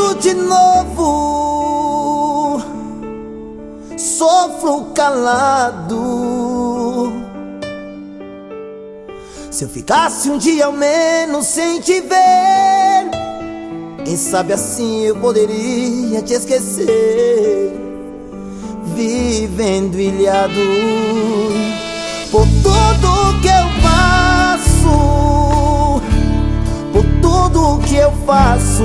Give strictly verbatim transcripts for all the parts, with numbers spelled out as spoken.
tudo de novo, sofro calado. Se eu ficasse um dia ao menos sem te ver, quem sabe assim eu poderia te esquecer. Vivendo ilhado por tudo que eu faço, por tudo que eu faço.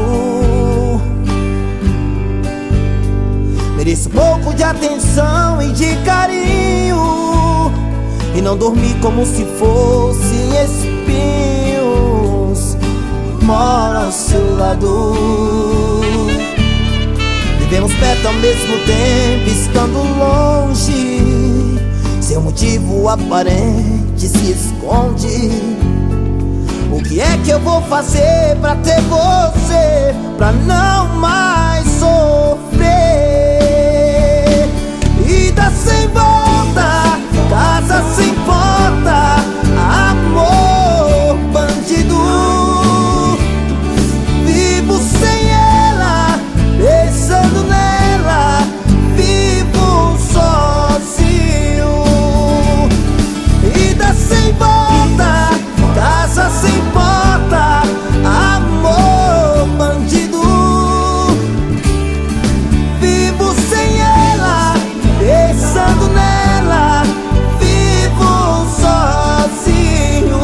Mereço um pouco de atenção e de carinho, e não dormir como se fossem espinhos. Moro ao seu lado, vivemos perto ao mesmo tempo, estando longe. Seu motivo aparente se esconde. O que é que eu vou fazer pra ter você, pra não mais sofrer? Ida sem volta, casa sem porta, amor bandido. Vivo sem ela, pensando nela, vivo sozinho. Ida sem volta, casa sem porta, amor bandido. Vivo sem ela, pensando nela, vivo sozinho.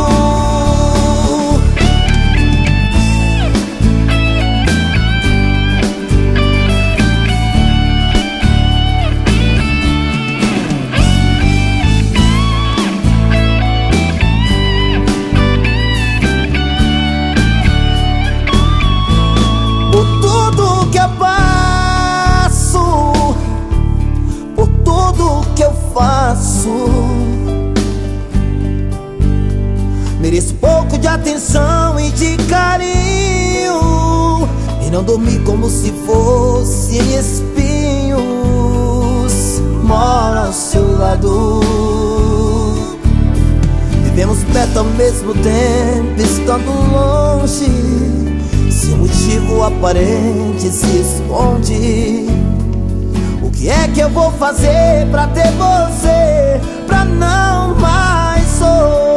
Por tudo que eu passo, por tudo que eu faço, mereço um pouco de atenção e de carinho, e não dormir como se fossem espinhos. Moro ao seu lado, vivemos perto ao mesmo tempo, estando longe. Seu motivo aparente se esconde. O que é que eu vou fazer pra ter você, pra não mais sofrer?